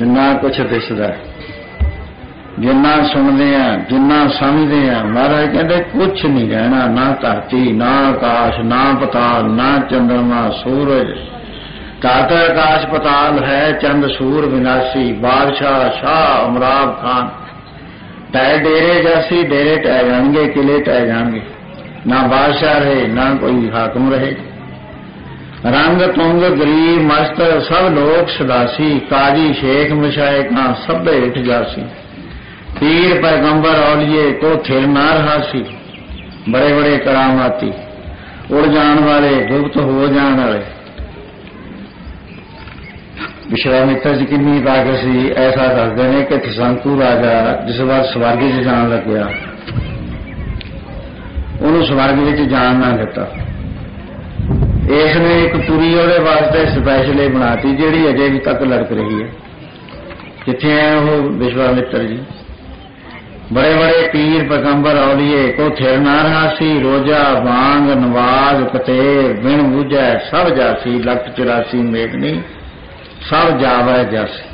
जिन्ना कुछ दिसदा, जिन्ना सुनते हैं, जिन्ना समझते हैं, महाराज कहते कुछ नहीं रहना, ना धरती, ना आकाश, ना पताल, ना चंद्रमा सूरज। धरत आकाश पताल है, चंद सूर विनाशी, बादशाह शाह अमराब खान। ढाए डेरे जासी, डेरे टह जाएंगे, किले टह जाएंगे, ना बादशाह रहे ना कोई हाकम रहे। रंग तुंग गरीब मस्त सब लोग सदासी, काजी शेख मशाइखां सब हेठ जासी। पीर पैगंबर औलिए को थिर ना रहा सी, बड़े बड़े करामाती उड़ जान वाले, गुप्त हो जान वाले। विश्वामित्र जी कितनी ताकत सी, ऐसा दसते हैं कि त्रिशंकु राजा जिस बार स्वर्ग च जान लग्या, उन्होंने स्वर्ग में जान ना दिता। इसने एक तुरी ਉਹਦੇ वास्ते स्पैशली बनाती, जिहड़ी अजे भी तक लड़क रही है। किथे है वो विश्वामित्र जी? बड़े बड़े पीर पैगंबर औलिए को थिर ना रहा सी, रोजा बांग नवाज कतेर बिन बूझै सब जासी, लख 84 मेघनी सब जावै जासी।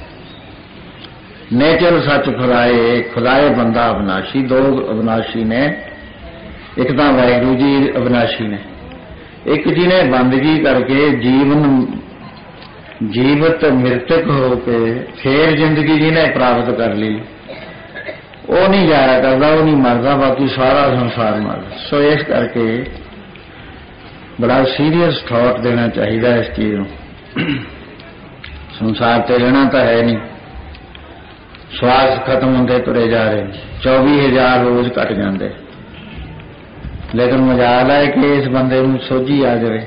नेचर सच खुलाए, खुलाए बंदा अविनाशी। दो अविनाशी ने, एक तो वाहिगुरु जी अविनाशी ने, एक जी ने बंदगी करके जीवन जीवित मृतक होके फिर जिंदगी जी ने प्राप्त कर ली। वो नहीं जाया करता, वो नहीं मरता, बाकी सारा संसार मरदा। सो इस करके बड़ा सीरियस थॉट देना चाहिए इस चीज को। संसार ते रहना तो है नहीं, श्वास खत्म होंदे तुरे जा रहे, 24,000 रोज कट जाते। लेकिन मजाल है कि इस बंदे को सोझी आ जाए,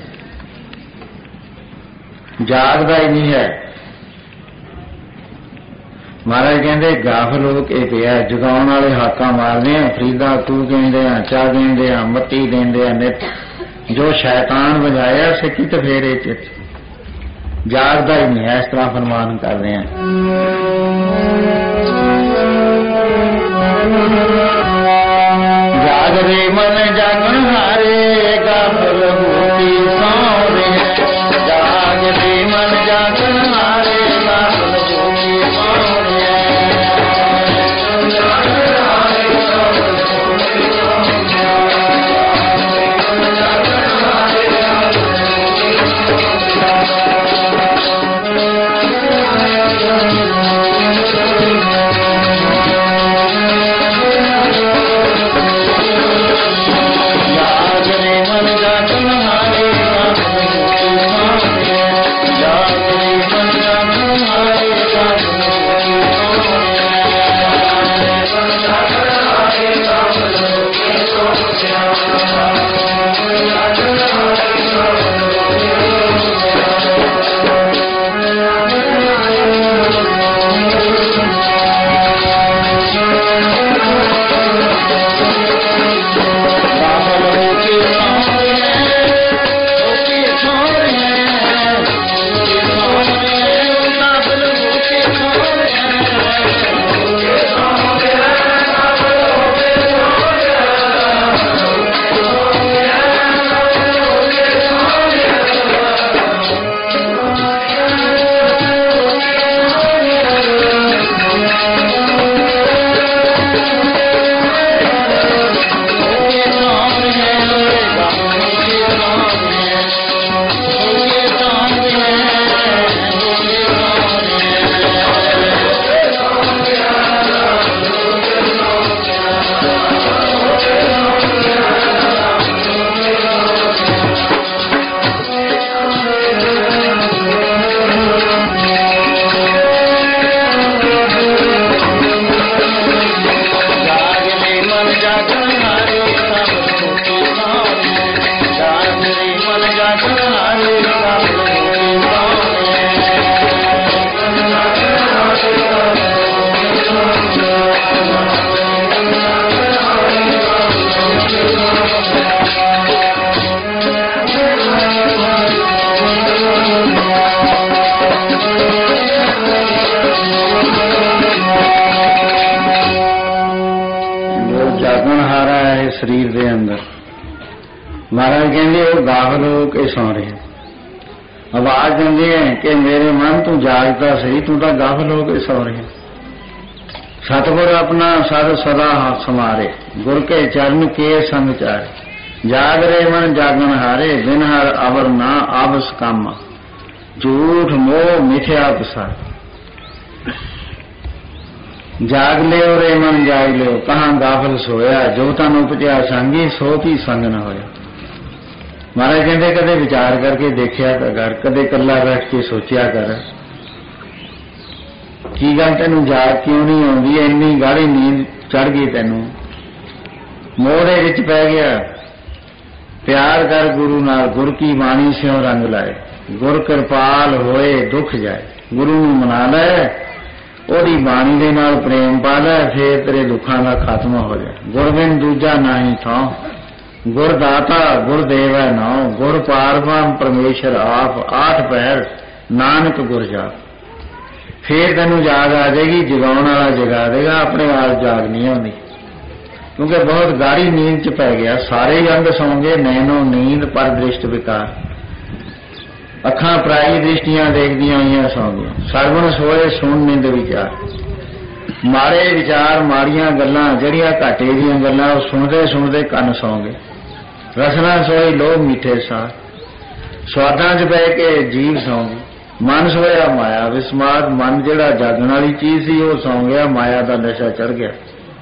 जागदा ही नहीं है। महाराज कहते गाफल हो के पिया, जगाउण वाले हाका मारते हैं, फरीदा तू कहते हैं, चा कहते हैं, मत्ती देंदे हैं, नित जो शैतान बजाया सिक्की तो फिर ये चित जागदा ही नहीं है। इस तरह फरमान कर रहे हैं। जागरे मन जागन हारे, गाफल होती सौरे। जागरे मन जागन हारे, गाफल होती सौरे। शरीर के अंदर महाराज कहते वो गाफल हो के सौ रहे। आवाज देंगे हैं कि मेरे मन तू जागता सही, तू तो गाफल हो के सो रहे। सतगुर अपना सद सदा हाथ समारे, गुर के चरण के संग चारे। जाग रे मन जागन हारे, बिन हर अवर ना आवस कामा। झूठ मोह मिथ्या पसार। जाग ले रे मन जाग ले, कहाँ गाफल सोया। जो तन उपजया संगी, सो भी संग न होया। महाराज कहते कदे विचार करके देखिया कर, कदे कला बैठ के सोचिया कर की गल तेनू जाग क्यों नहीं आउंदी, इन्नी गाढ़ी नींद चढ़ गई तेनू, मोह दे विच पै गया। प्यार कर गुरु नाल, गुर की बाणी स्यों रंग लाए। गुर कृपाल होए दुख जाए, गुरु नूं मना लै, ओदी बाणी दे नाल प्रेम पा लै, फिर तेरे दुखां दा खात्मा हो जाए। गुर बिन दूजा नाहीं थां, गुर दाता गुर देवै नाउ। गुर पारब्रह्म परमेश्वर आप, आठ पैर नानक गुर जाप। फिर तेनू जाग आ जाएगी, जगाउण वाला जगा देगा, अपने आप जाग नहीं आउंदी, क्योंकि बहुत गाढ़ी नींद च पै गया। सारे अंग सौ गए, नैनो नींद पर दृष्ट विकार। अखां पराई दृष्टियां देखदियां होइयां सौ गईयां। सरवण सोए सुन निंद विचार। माड़े विचार माड़ियां गल्लां, जड़ियां घाटे दीयां गल्लां, सुणदे सुणदे कन्न सौ गए। रसना सोई लोभ मीठे सार, स्वादां च बह के जीव सौ गई। मन सोया माया विस्माद, मन जिहड़ा जागण वाली चीज सी वो सौ गया, माया का नशा चढ़ गया।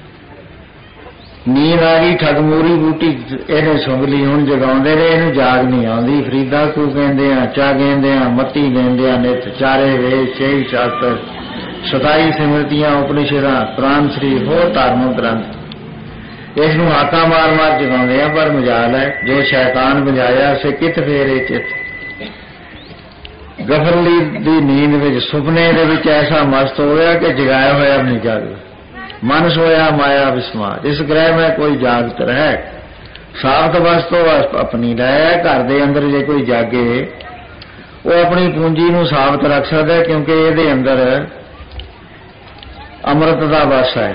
नींद आ गई, ठगमूरी बूटी इहने सुंघ ली, हुण जगाउंदे ने, इहनूं जाग नहीं आउंदी। फरीदा कू कहंदे आ, चा कहंदे आ, मत्ती देंदे आ, नित चारे वेद छे शास्त्र 27 सिमरतियां उपनिषदां कुरान शरीफ होर धार्मिक ग्रंथ, इसनूं हाका मार मार जगाउंदे आ। पर मजाल है जो शैतान बजाया से कित फेरे चित। गफरली दी नींद विच सुपने दे विच ऐसा मस्त हो गया कि जगाया होया भी नहीं जागदा। मन सोया माया विस्माद, इस ग्रह में कोई जागत रहे। साबत वस्तु अपनी रहे, घर दे अंदर जे कोई जागे वो अपनी पूंजी नूं साबत रख सकदा है, क्योंकि इहदे अंदर अमृत दा वस है।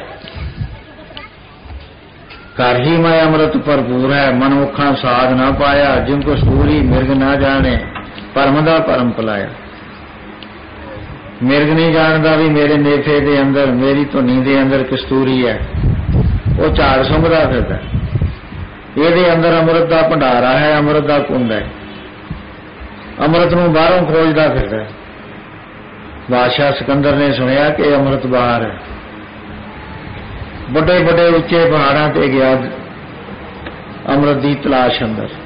घर ही में अमृत भरपूर है, मनुखा साध ना पाया। जिनको सूरी मिर्ग ना जाने, परम दा परम पलाया। मिर्ग नहीं जानता भी मेरे नेफे दे अंदर, मेरी धुनी दे अंदर कस्तूरी है, वो झाड़ सुंघदा फिरदा। इहदे अंदर अमृत दा भंडारा है, अमृत दा कुंड है, अमृत नूं बाहरों खोजदा फिरदा। बादशाह सिकंदर ने सुनिया कि अमृत बाहर है, बड़े बड़े उच्चे पहाड़ां ते गया अमृत की तलाश अंदर।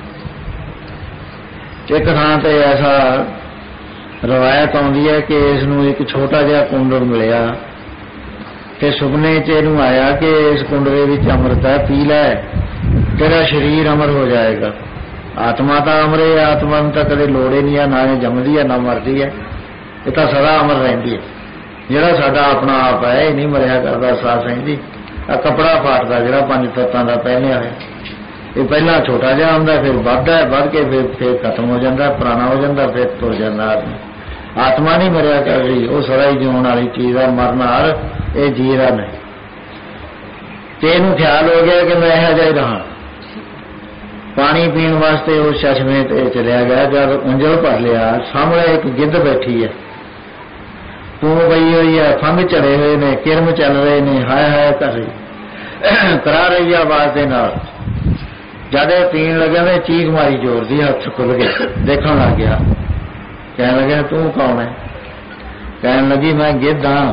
एक थां ते ऐसा रवायत आउंदी है कि इसनूं एक छोटा जिहा कुंड मिलिया ते सुपने च इहनूं आया कि इस कुंड दे विच अमृत है, पी लै, तेरा शरीर अमर हो जाएगा। आत्मा तो अमर है, आत्मा नूं तां कदे लोड़ ही नहीं है, ना ये जमदी है ना मरदी है, ये तो सदा अमर रहिंदी है। जिहड़ा साडा अपना आप है ये नहीं मरिया करदा, साह सहिंदी। आ कपड़ा फाटदा जिहड़ा 5 तत्तां दा पहनिया है, ये पहला छोटा जिहा हुंदा, फिर वधदा है, वध के फिर खत्म हो जाता, पुराना हो जाता, फिर तुर जाता आदमी। आत्मा नहीं मरिया कर रही, वो सदा ही जीवन वाली चीज है, मरना हर ये जी रहा नहीं। ते इहनूं ख्याल हो गया कि मैं इहो जिहा ही रहा। पानी पीण वास्ते उस चश्मे ते चलिया गया। जब उंजल भर लिया, सामने एक गिद्ध बैठी है, तू पई हुई है, फंग चढ़े हुए ने, किरम चल रहे ने, हाय हाय कर रही करा रही है आवाज दे नाल। जद पीण लगे तो चीख मारी जोर दी, हथ खुल गए, देखने लग गया। कहने लगे तू कौन है? कहने लगी मैं गिद्ध हाँ।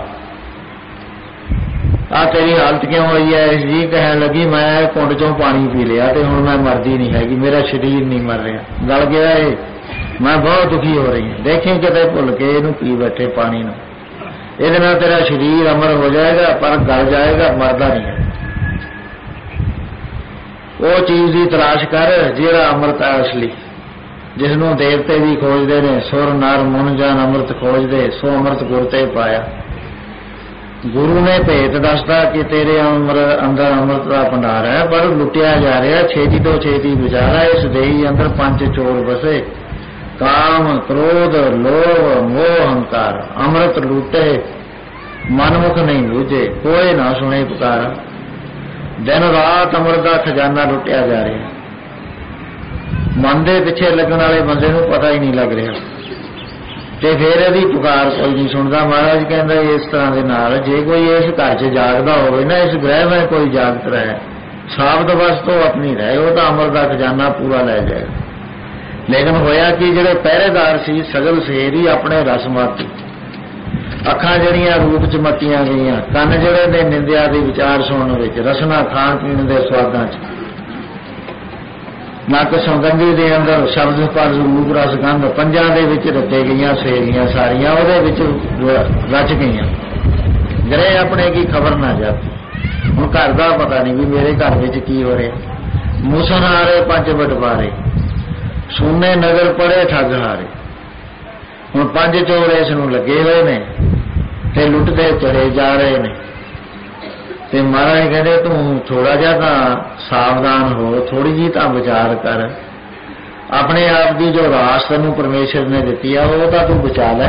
आ तेरी हालत क्यों हुई है इस जी? कहने लगी मैं कुंड चों पानी पी लिया तो हुण मैं मरदी नहीं हैगी, मेरा शरीर नहीं मर रहा, गल गया है, मैं बहुत दुखी हो रही हूँ। देखी किते भुल के इहनूं पी बैठे पानी नूं, इहदे नाल तेरा शरीर अमर हो जाएगा, पर गल जाएगा, मरदा नहीं है। वो चीज की तलाश कर जिहड़ा अमृत है असली, जिसनों देवते भी खोजते ने, सुर नर मुन जन अमृत खोजते, सो अमृत गुर ते पाया। गुरु ने भेत दसदा कि तेरे अंदर अमृत का भंडार है, पर लुटिया जा रहा। छेती तो छेती विचारा, इस देही अंदर 5 चोर बसे, काम क्रोध लोभ मोह अहंकार। अमृत लूटे मनमुख नहीं बूझे, कोई ना सुने पुकारा। दिन रात अमृत का खजाना लुटिया जा रहा। मन के पिछे लगन वाले बंदे नूं पता ही नहीं लग रहा। ਤੇ ਫਿਰ ਇਹਦੀ ਪੁਕਾਰ ਕੋਈ ਨਹੀਂ ਸੁਣਦਾ। ਮਹਾਰਾਜ ਕਹਿੰਦਾ ਇਸ ਤਰ੍ਹਾਂ ਦੇ ਨਾਲ ਜੇ ਕੋਈ ਇਸ ਘਰ 'ਚ ਜਾਗਦਾ ਹੋਵੇ ਨਾ, ਇਸ ਗ੍ਰਹਿ ਵਿੱਚ ਕੋਈ ਜਾਗਤ ਰਹੇ, ਸਾਬਤ ਵਸਤੋਂ ਆਪਣੀ ਰਹੇ, ਉਹ ਤਾਂ ਅਮਰ ਦਾ ਖਜ਼ਾਨਾ ਪੂਰਾ ਲੈ ਜਾਏਗਾ। ਲੇਕਿਨ ਹੋਇਆ ਕਿ ਜਿਹੜੇ ਪਹਿਰੇਦਾਰ ਸੀ ਸਗਲ ਸ਼ੇਰ ਹੀ ਆਪਣੇ ਰਸਮਾਤੀ, ਅੱਖਾਂ ਜਿਹੜੀਆਂ ਰੂਪ 'ਚ ਮੱਤੀਆਂ ਗਈਆਂ, ਕੰਨ ਜਿਹੜੇ ਨੇ ਨਿੰਦਿਆ ਦੇ ਵਿਚਾਰ ਸੁਣਨ ਵਿੱਚ, ਰਸਨਾ ਖਾਣ ਪੀਣ ਦੇ ਸਵਾਦਾਂ 'ਚ, ਨੱਕ ਸੌਗੰਧੀ ਦੇ ਅੰਦਰ ਸ਼ਬਦ ਸਪਰਸ਼ ਰੂਪ ਰਸ ਗੰਧ, ਪੰਜਾਂ ਦੇ ਵਿੱਚ ਰਚੇ ਗਈਆਂ ਸੇਰੀਆਂ ਸਾਰੀਆਂ ਉਹਦੇ ਵਿੱਚ ਰਚ ਗਈਆਂ। ਗ੍ਰਹਿ ਆਪਣੇ ਕੀ ਖਬਰ ਨਾ ਜਾਤੀ। ਹੁਣ ਘਰ ਦਾ ਪਤਾ ਨਹੀਂ ਵੀ ਮੇਰੇ ਘਰ ਵਿੱਚ ਕੀ ਹੋ ਰਿਹਾ। ਮੂਸਨ ਹਾਰੇ ਪੰਜ ਬਟਵਾਰੇ, ਸੋਨੇ ਨਗਰ ਪੜੇ ਠੱਗ ਹਾਰੇ। ਹੁਣ ਪੰਜ ਚੋਰ ਇਸ ਨੂੰ ਲੱਗੇ ਹੋਏ ਨੇ ਤੇ ਲੁੱਟਦੇ ਚੜੇ ਜਾ ਰਹੇ ਨੇ। ਤੇ ਮਹਾਰਾਜ ਕਹਿੰਦੇ ਤੂੰ ਥੋੜਾ ਜਿਹਾ ਤਾਂ ਸਾਵਧਾਨ ਹੋ, ਥੋੜੀ ਜਿਹੀ ਤਾਂ ਵਿਚਾਰ ਕਰ, ਆਪਣੇ ਆਪ ਦੀ ਜੋ ਰਾਸ ਤੈਨੂੰ ਪਰਮੇਸ਼ਰ ਨੇ ਦਿੱਤੀ ਆ ਉਹ ਤਾਂ ਤੂੰ ਬਚਾ ਲੈ।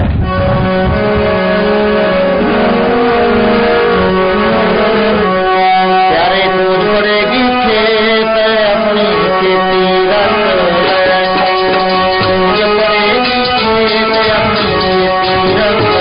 ਪਿਆਰੇ ਤੂੰ ਪੜੇਗੀ ਖੇਤ ਆਪਣੀ ਖੇਤੀ ਰੱਖ ਲੈ, ਤੂੰ ਪੜੇਗੀ ਖੇਤ ਆਪਣੀ ਖੇਤੀ ਰੱਖ ਲੈ।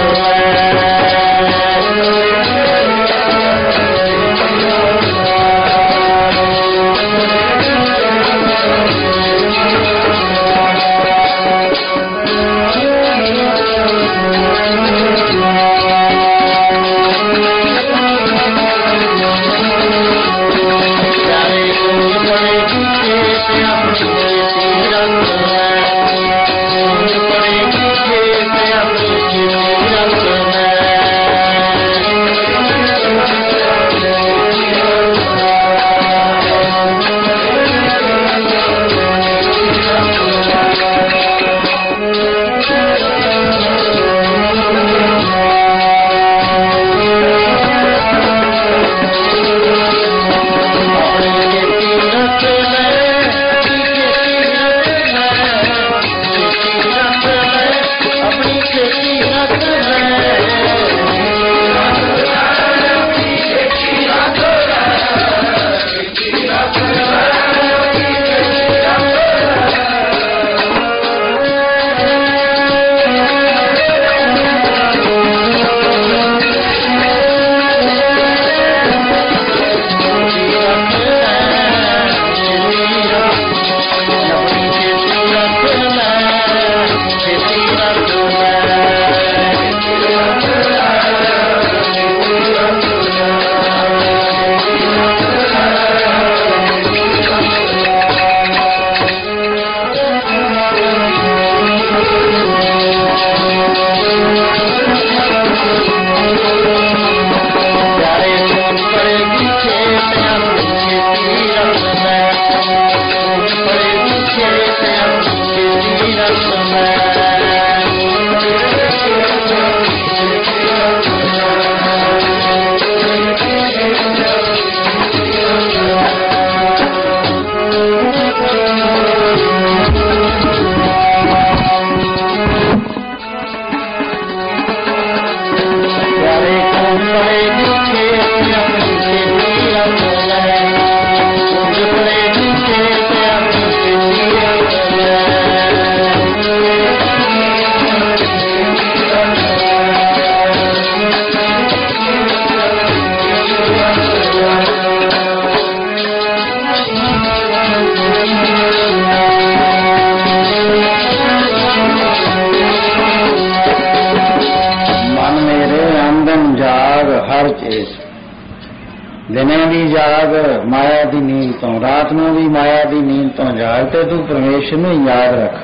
ਦਿਨੇ ਵੀ ਜਾਗ ਮਾਇਆ ਦੀ ਨੀਂਦ ਤੋਂ, ਰਾਤ ਨੂੰ ਵੀ ਮਾਇਆ ਦੀ ਨੀਂਦ ਤੋਂ ਜਾਗ ਤੇ ਤੂੰ ਪਰਮੇਸ਼ਰ ਨੂੰ ਯਾਦ ਰੱਖ।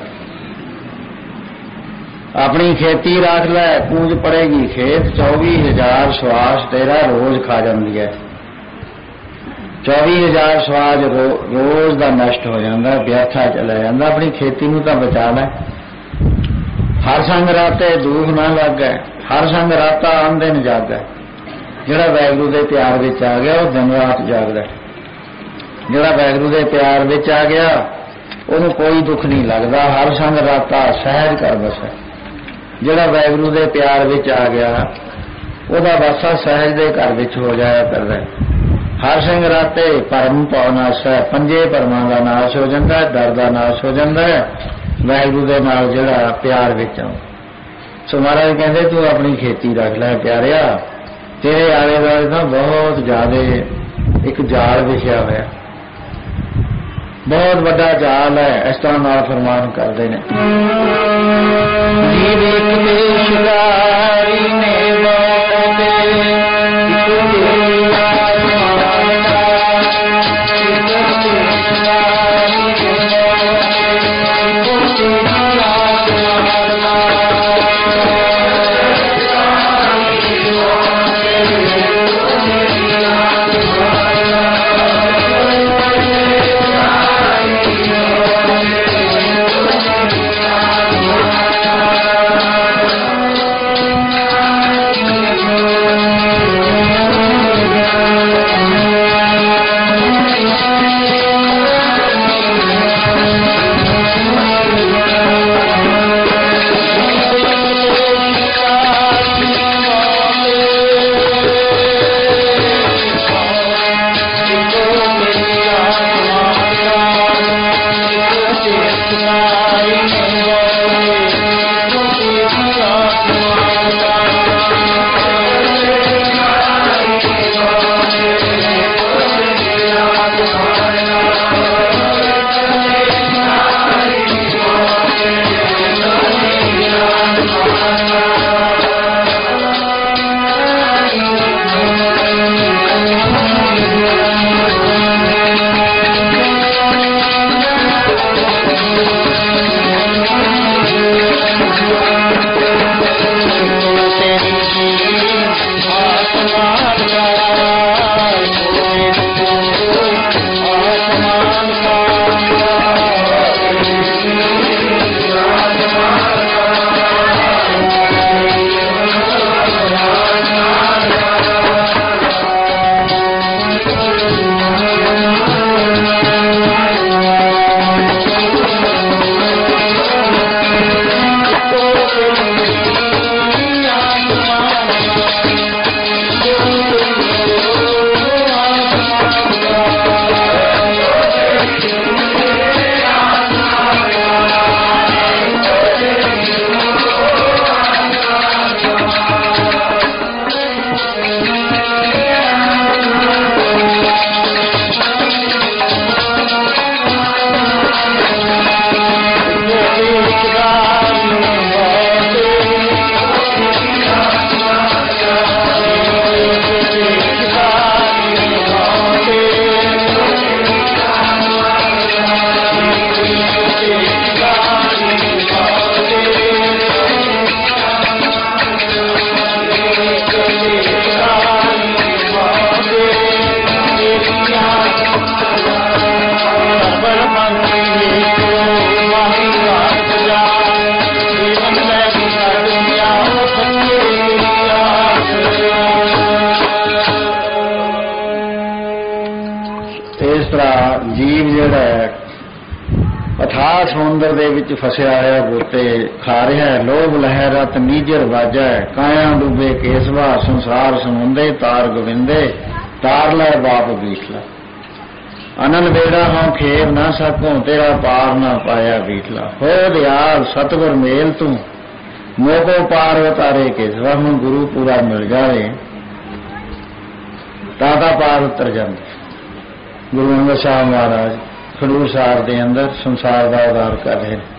ਆਪਣੀ ਖੇਤੀ ਰੱਖ ਲੈ, ਪੂੰਜ ਪੜੇਗੀ ਖੇਤ, 24,000 ਸਵਾਸ ਤੇਰਾ ਰੋਜ਼ ਖਾ ਜਾਂਦੀ ਹੈ। 24,000 ਸਵਾਸ ਰੋਜ਼ ਦਾ ਨਸ਼ਟ ਹੋ ਜਾਂਦਾ, ਵਿਅਰਥਾ ਚਲਾ ਜਾਂਦਾ। ਆਪਣੀ ਖੇਤੀ ਨੂੰ ਤਾਂ ਬਚਾ ਲੈ। ਹਰ ਸੰਗ ਰਾਤੇ ਦੁੱਖ ਨਾ ਲੱਗੈ, ਹਰ ਸੰਗ ਰਾਤਾ ਆਨ ਦਿਨ ਜਾਗੈ। ਜਿਹੜਾ ਵਾਹਿਗੁਰੂ ਦੇ ਪਿਆਰ ਵਿੱਚ ਆ ਗਿਆ ਉਹ ਦਿਨ ਰਾਤ ਜਾਗਦਾ। ਜਿਹੜਾ ਵਾਹਿਗੁਰੂ ਦੇ ਪਿਆਰ ਵਿੱਚ ਆ ਗਿਆ ਉਹਨੂੰ ਕੋਈ ਦੁੱਖ ਨਹੀਂ ਲੱਗਦਾ। ਹਰ ਸੰਗ ਰਾਤਾ ਸਹਿਜ ਕਰ ਬਸੈ। ਜਿਹੜਾ ਵਾਹਿਗੁਰੂ ਦੇ ਪਿਆਰ ਵਿੱਚ ਆ ਗਿਆ ਉਹਦਾ ਵਾਸਾ ਸਹਿਜ ਦੇ ਘਰ ਵਿੱਚ ਹੋ ਜਾਇਆ ਕਰਦਾ। ਹਰ ਸੰਗ ਰਾਤੇ ਭਰਮ ਭਉ ਨਾਸੈ, ਪੰਜੇ ਭਰਮਾਂ ਦਾ ਨਾਸ਼ ਹੋ ਜਾਂਦਾ, ਡਰ ਦਾ ਨਾਸ਼ ਹੋ ਜਾਂਦਾ। ਵਾਹਿਗੁਰੂ ਦੇ ਨਾਲ ਜਿਹੜਾ ਪਿਆਰ ਵਿੱਚ ਆ सो महाराज कहते तू अपनी खेती रख लै प्यारिया, तेरे आले दुआले तो बहुत ज्यादा एक जाल विछिया होया, बहुत बड़ा जाल है। इस तरह नाल फरमान करते हैं जीव जिहड़ा अथाह समुंदर दे विच फसिया है, गोते खा रहा है, लोभ लहरत नीजर वाजा है, काया डूबे केसवा संसार समुंदे तार गोविंदे तार लै बाप बीठला, अनन बेड़ा हों खेर ना सकूं तेरा पार ना पाया बीठला, हो दयाल सतगुर मेल तू मोको पार उतारे केसवा, हुण गुरु पूरा मिल जाए तादा पार उतर जांदे। गुरु अंगद साहब महाराज खडूर साहब के अंदर संसार का उद्धार कर रहे हैं।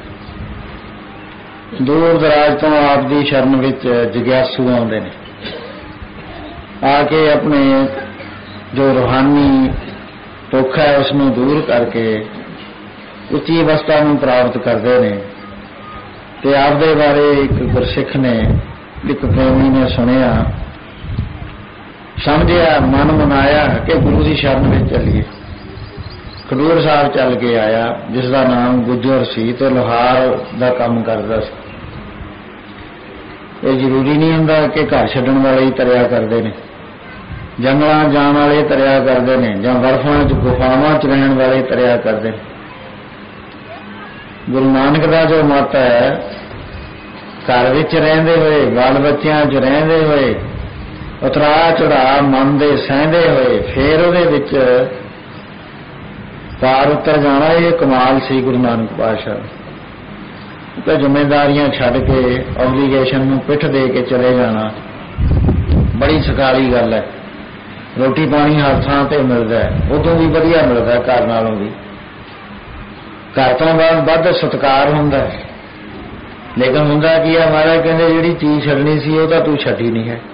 दूर दराज तो आप की शरण विच जिग्यासू आउंदे ने, आके अपने जो रूहानी भुख है उसनूं दूर करके उच्ची अवस्था नूं प्राप्त करते हैं। ते आपदे बारे एक गुरसिख ने, एक प्रेमी ने सुनिया, समझिया, मन मनाया कि गुरु की शरण में चलीए। खडूर साहब चल के आया, जिसका नाम गुजर सी तो लोहार का काम करता सी। ये जरूरी नहीं हुंदा कि घर छड्डण वाले ही तरिया करते हैं, जंगलों जाण वाले तरिया करते हैं, जां बर्फां च गुफावां च रहण वाले तरिया करते हैं। गुरु नानक का जो मत है, घर विच रहिंदे होए, बाल बच्चियां च रहिंदे होए, उतरा चढ़ा मन दे सहंदे होए, फिर उहदे विच पार उतर जाना, ये कमाल सी गुरु नानक पातशाह। तो जिम्मेदारियां छड्ड के ऑबलीगेशन नूं पिठ दे के चले जाना बड़ी सकाली गल है। रोटी पानी हर थां ते मिलदा है, उदों भी वधिया मिलदा घर नालों भी। घर तो बाद वध सत्कार हुंदा है, लेकिन हुंदा की है महाराज कहंदे जिहड़ी चीज़ छड्डनी सी ओह तां तूं छड्डी नहीं है।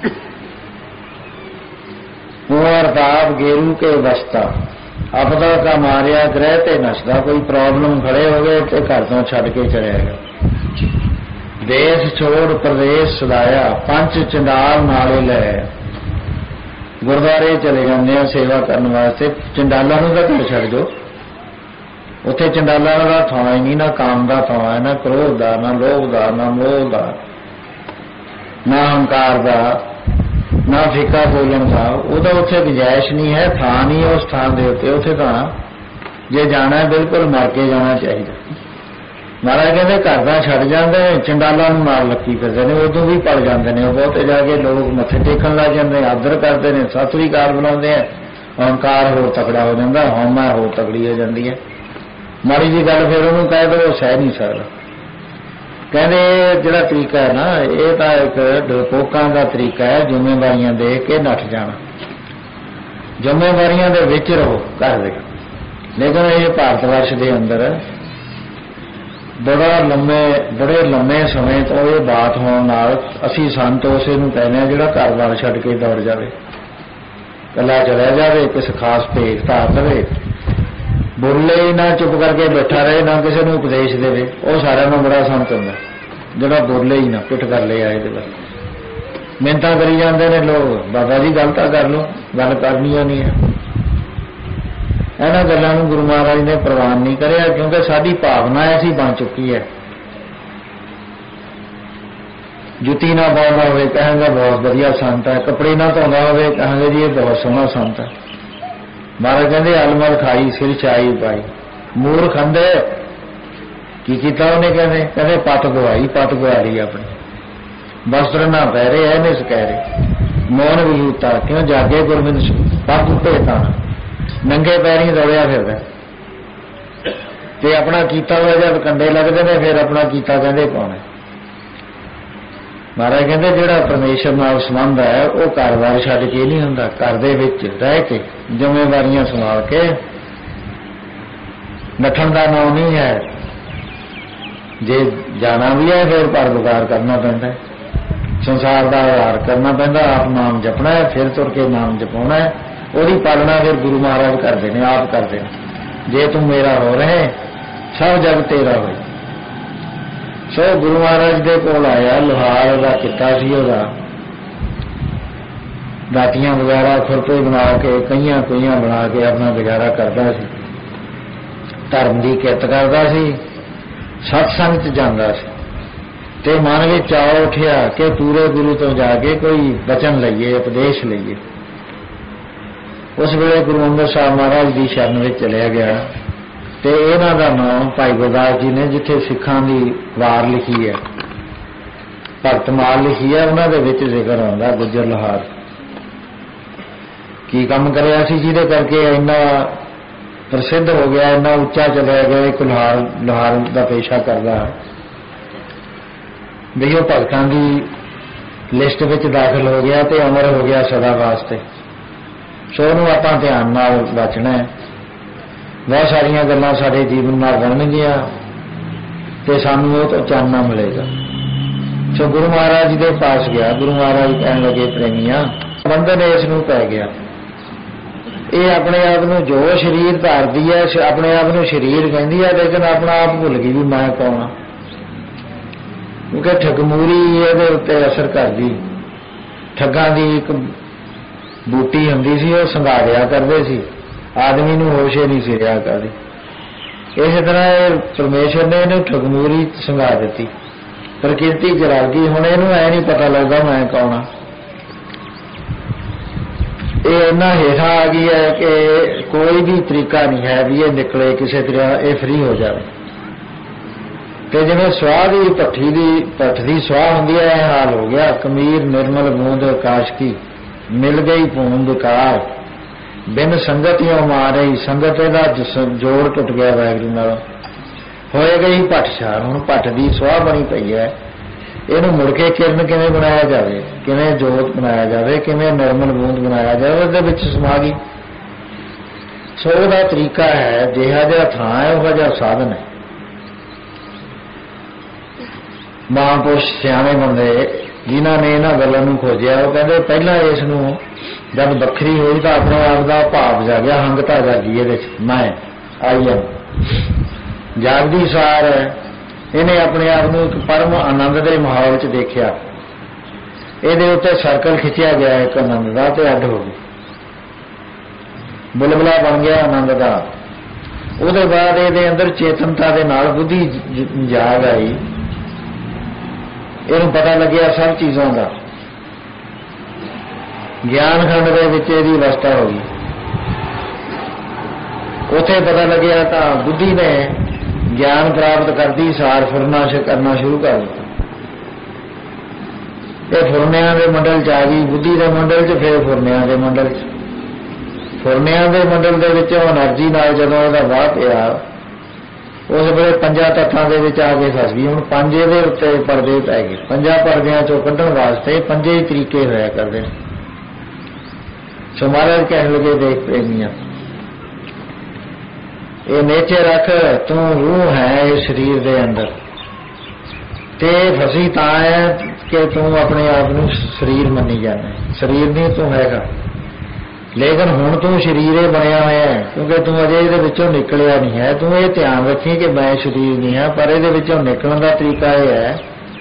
कुंवर ताप गेरू के बसता आपदा का मारिया ग्रह ते नसदा। कोई प्रॉब्लम खड़े हो गए तो घर तो छड्ड के चलिया गया। देश छोड़ प्रदेश सदाया पंच चंडाल नाले लै। गुरुद्वारे चले जाते हैं सेवा करने वास्ते, चंडालों को तो घर छड्ड दो। उत्थे चंडालों का थां ही नहीं, ना काम का थां है, ना क्रोध का, ना लोभ का, ना मोह का, ना अहंकार का, ना फिका बोलन का। वो तो उत्थे गुंजाइश नहीं है, थां नहीं उस स्थान के उत्ते। उत्थे तो जे जाना है बिल्कुल मर के जाना चाहिए। महाराज कहते घर का छड्ड जाते हैं, चंडालों नाल लक्की फिरदे ने, उदों भी पड़ जाते हैं। बहुते जाके लोग मत्थे टेकन लग जाते हैं, आदर करते हैं, सत श्री अकाल बुलाते हैं। अहंकार होर तकड़ा हो जाता, हौमा होर तगड़ी हो जाती है। माड़ी जी गल फिर उन्होंने कह दो वो सह नहीं सकता। कहते जिहड़ा तरीका है ना, ये तो एक डरपोकां का तरीका है, जिम्मेवारियां दे के नठ जाना। जिम्मेवारियां दे विच रहो घर दे। लेकिन ये भारत वर्ष के अंदर बड़े लंबे समय तो ये बात होने नाल असीं संत उसे नूं कहने आ जिहड़ा घर बार छड्ड के दौड़ जावे, कला चला जावे, किसी खास भेख धार लवे, बोले ही ना, चुप करके बैठा रहे, ना किसी नूं उपदेश देवे। वो सारिਆਂ ਨੂੰ बड़ा संत हुंदा जिहड़ा बोले ही ना, पिठ कर ले आए। बस मिन्नतां करी जांदे ने लोग, बाबा जी गल तां कर लो, गल करनी नहीं है। इन्हां गल्लां नूं गुरु महाराज ने प्रवान नहीं करिया, क्योंकि साडी भावना ऐसी बन चुकी है। जुत्ती ना पाउंदा होवे कहांगे बहुत वधिया संत है, कपड़े ना धोंदा होवे कहांगे जी ये बहुत सोहना संत है। महाराज कहते अलमल खाई सिर चाई पाई। मूर्ख अंधे की कीता उन्हें, कहते पत गवाई, पत गवा ली अपनी। वस्त्र ना पहरे है निस कहरे, मौन विजूता क्यों जागे गुरबिंद पग भेता। नंगे पैरी दौड़िया फिरदा ते अपना कीता हुआ जब कंडे लगते हैं फिर अपना कीता कहते कौन है। महाराज कहते जिहड़ा परमेश्वर नाल संबंध है वो घर बार छड्ड के नहीं हुंदा, घर दे विच रह के जिम्मेवारियां संभाल के नठण का नाम नहीं है। जे जाना भी है फिर परोपकार करना पैंदा है, संसार का आधार करना पैंदा, आप नाम जपना है, फिर तुर के नाम जपाउणा है। ਉਹਦੀ पालना फिर गुरु महाराज करते हैं, आप करते हैं। जे तुम मेरा हो रहे सब जग तेरा हो। सो गुरु महाराज के कोल आया, लोहार का किता सी, दातियां वगैरह खुरपे बना के कईयां कुइयां बना के अपना गुजारा करता सी, धर्म की कित करता सी, सत्संग च जांदा सी। ते मन में चाव उठिया कि पूरे गुरु तो जाके कोई वचन लईए, उपदेश लईए। उस वेले गुरु अंगद साहब महाराज की शरण में चलिया गया ते इन्हां दा नाम भाई गुरदास जी ने जिथे सिखां दी वार लिखी है, भगतमाल लिखी है, उन्हां दे विच जिक्र आउंदा गुजर लोहार की काम करिया सी जिहदे करके इन्ना प्रसिद्ध हो गया, इन्ना उच्चा चलिया गया। एक लोहार का पेशा करदा भी वो भगतां दी लिस्ट विच दाखिल हो गया ते अमर हो गया सदा वास्ते। सो ਉਹਨੂੰ ਆਪਾਂ ध्यान नाल बचना है। बहुत सारिया गल्लां साडे जीवन नाल बनणगीਆਂ ते सानूं ਉਹ ਤੋਂ ਚਾਨਣਾ मिलेगा। सो गुरु महाराज जी के पास गया, गुरु महाराज कहन लगे प्रेमिया बंधन इस नूं पै गया, ये अपने आप नूं जो शरीर धारदी है अपने आप नूं शरीर कहंदी है, लेकिन अपना आप भुल गई भी मैं कौन हाँ। क्योंकि ठगमूरी ਇਹਦੇ ਉੱਤੇ असर करदी। ठगां दी एक बूटी हुंदी सी, वो संघा दिया करते सी, आदमी नूं होश ही नहीं सी रिहा करदी। इस तरह परमेश्वर ने इन्हूं ठगमूरी संघा दी, प्रकृति च रल गई। हुण इहनूं ऐ नहीं पता लगदा मैं कौन हाँ। ये इन्ना हेठा आ गई है कि कोई भी तरीका नहीं है भी ये निकले किसी तरह ये फ्री हो जाए। तो जिवें स्वाह की भट्ठ की स्वाह हुंदी है, यह हाल हो गया। कमीर निर्मल बूंद आकाश की मिल गई पूंद कार, बिन संगत ही मार रही संगत का जोड़ टुट गया वाहिगुरू नाल। होएगा ही पटशार। हुण पट की सुआह बनी पई है, इहनूं मुड़ के किरण किवें बनाया जाए, किवें जोत बनाया जाए, किवें निर्मल बूंद बनाया जाए, उहदे विच समा गई। सो उहदा तरीका है, जिहा जिहा थां है उहा जिहा साधन है। महापुरुष सियाणे बंदे जिन्हां ने इन्हां गल्लां नूं खोजिया, वो कहंदे पहलां इस नूं जब बखरी होई तो अपने आप का भाव जागया, हंगता जागी इहदे च, मैं आई एम जागदी सार इन्हें अपने आप को एक परम आनंद के माहौल च देखिया। ये उत्ते सर्कल खिंचिया गया एक आनंद का, तो अड हो गई, बुलबुला बन गया आनंद का। उसके बाद ये अंदर चेतनता के नाल बुद्धि जाग आई, इन्हूं पता लग्या सब चीज़ों का। ज्ञान खंड के विच इहदी अवस्था हो गई, उथे पता लग्या तो बुद्धि ने ज्ञान प्राप्त करती सार फुरना करना शुरू कर दिया। ये फुरनिया के मंडल च आ गई, बुद्धि के मंडल च, फिर फुरनिया के मंडल च। फुरनिया के मंडल के विच एनर्जी नाल जदों इहदा वाह पिया, उस वे पंजा तत्तां दे विच आ के फस गई। हुण पंज इहदे उत्ते परदे पै गए, पंजा परदियां चों कड्ढण वास्ते पंजे ही तरीके होया करदे ने। सो महाराज कहण लगे, देख प्रेमिया, ये नेचे रख, तू रूह है इस शरीर के अंदर, ते फसी ता है कि तू अपने आप को शरीर मनी जाना। शरीर नहीं तू हैगा, लेकिन हुण तू शरीर ही बनया होया है, क्योंकि तू अजे इहदे विचों निकलिया नहीं है। तू ये ध्यान रखी कि मैं शरीर नहीं है, पर इहदे विचों निकलण का तरीका यह है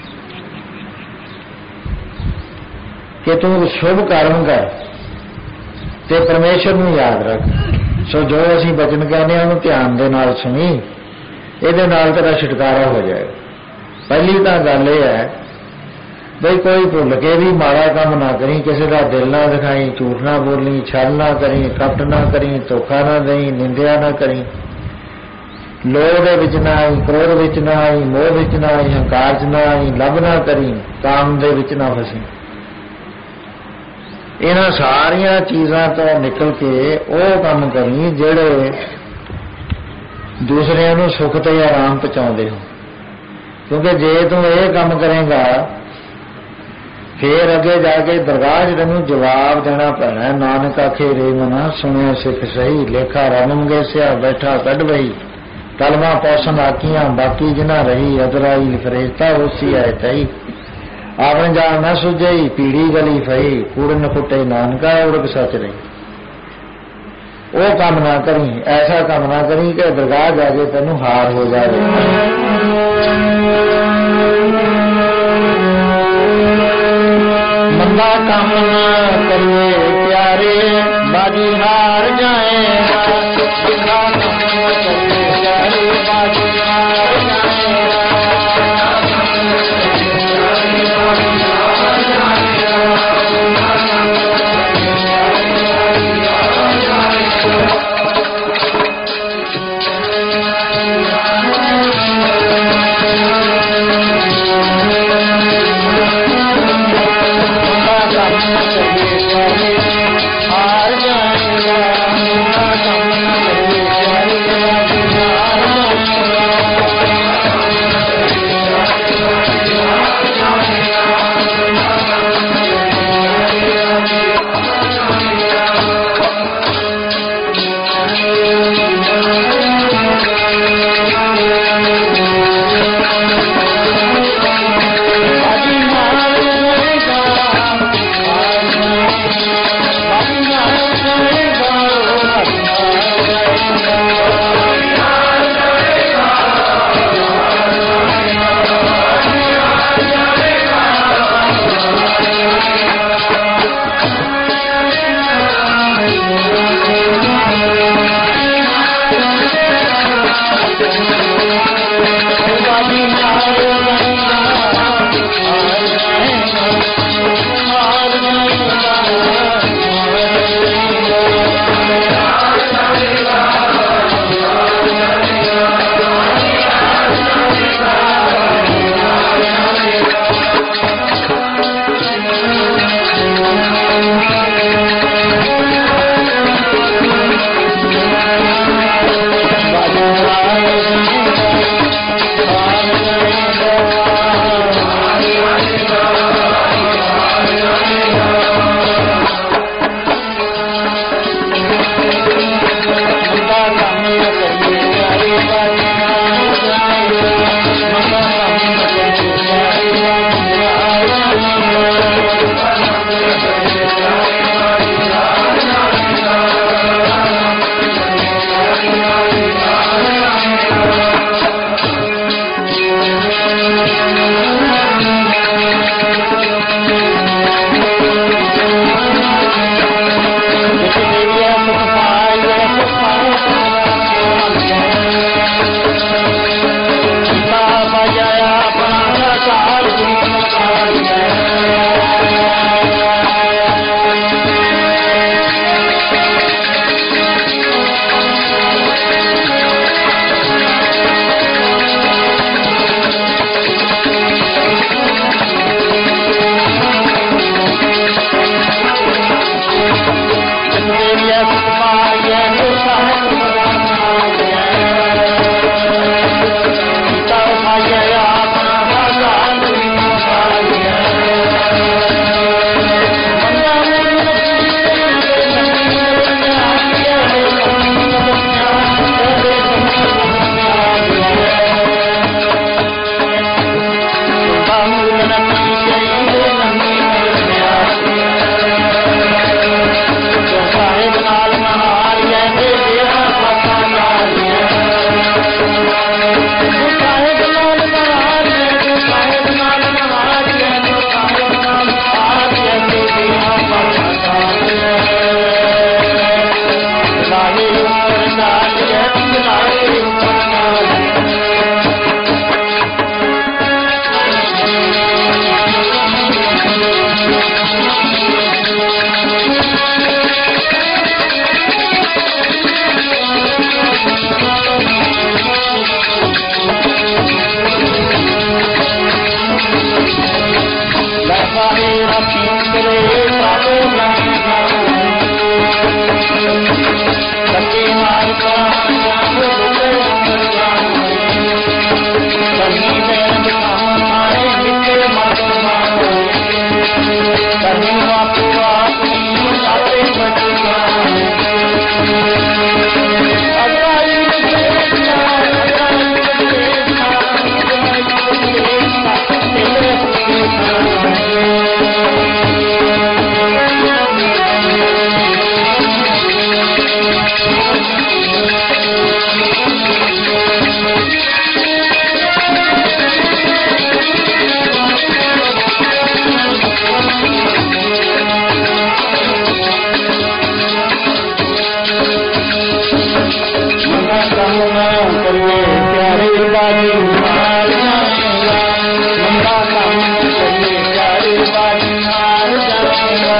कि तू शुभ कर्म कर ते परमेश्वर नूं याद रख। सो जो असीं बचन कहने उन्होंने ध्यान दे नाल सुनी, इहदे नाल तेरा छुटकारा हो जाएगा। पहली तो गल यह है बई कोई भुल के भी माड़ा काम ना करी, किसी का दिल ना दिखाई, झूठ ना बोली, छल ना करी, कपट ना करी, धोखा ना दई, निंदिया ना करी, लोभ दे विच ना आई, क्रोध विच ना आई, मोह विच ना आई, हंकार च ना आई, लभ ना करी, काम दे विच ना फसी। इन्हां सारिया चीज़ों तो निकल के वो काम करी जिहड़े दूसरिਆਂ ਨੂੰ सुख ते आराम पहुँचाते हो। क्योंकि जे तू ये काम करेगा फिर अगे जाके दरगाह च तैनूं जवाब देना पैना। नानक आखे रे मना सुनिया सिख सही, लेखा रम मंगेसिया बैठा कढ़ बही, कलमा पौसन आखियां बाकी जिना रही, अजराइल फरेश्ता होसी आए तही, आपने जान न सुझई पीड़ी गली फई, कूड़ न फुटे नानका उड़क सच रही। वो काम ना करी, ऐसा काम ना करी कि दरगाह जाके तेनू हार हो जाए। मंदा काम ना करिए प्यारे, बाजी हार जाएगा। मंदा काम ना करिए प्यारे, बाजी हार जाएगा। Thank you. बाजी हार जाऊंगा, मंदा काम करिए प्यारे बाजी हार जाऊंगा।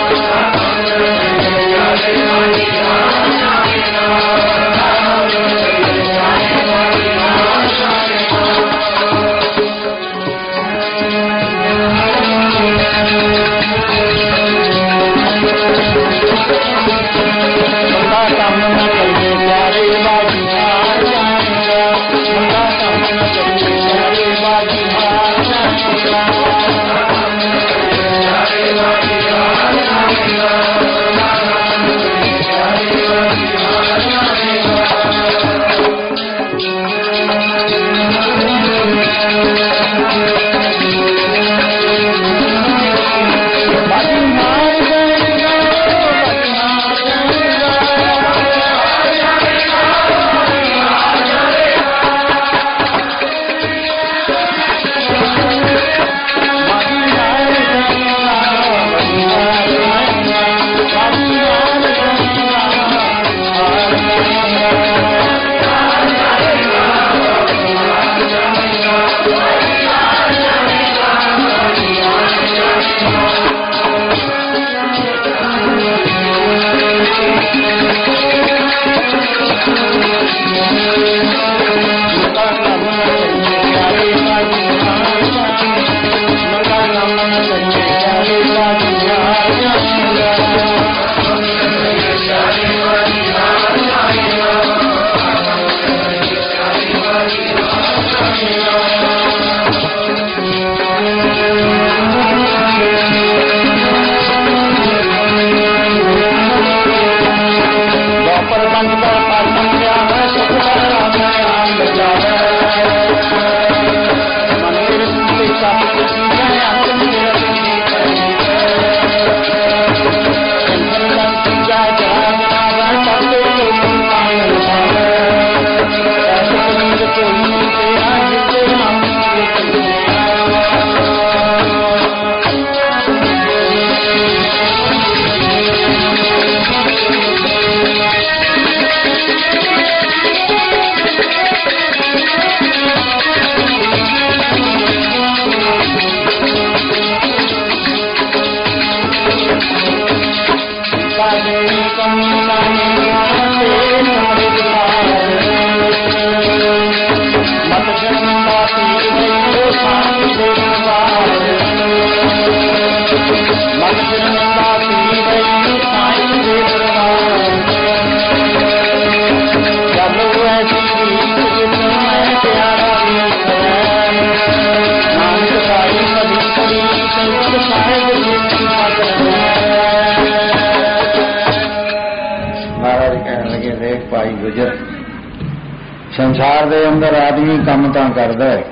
संसार दे अंदर आदमी काम तां करदा है,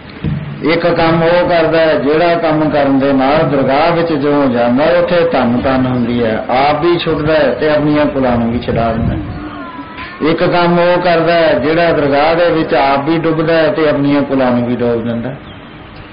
एक काम वो करदा है जिहड़ा काम करन दे नाल दरगाह विच जो जांदा है उत्थे धन धन हुंदी है, आप भी छुटदा है ते अपनियां कुलां नूं भी छड़ा दिंदा है। एक काम वो करदा है जिहड़ा दरगाह दे विच आप भी डुबदा है ते अपनियां कुलां नूं भी डोब दिंदा है।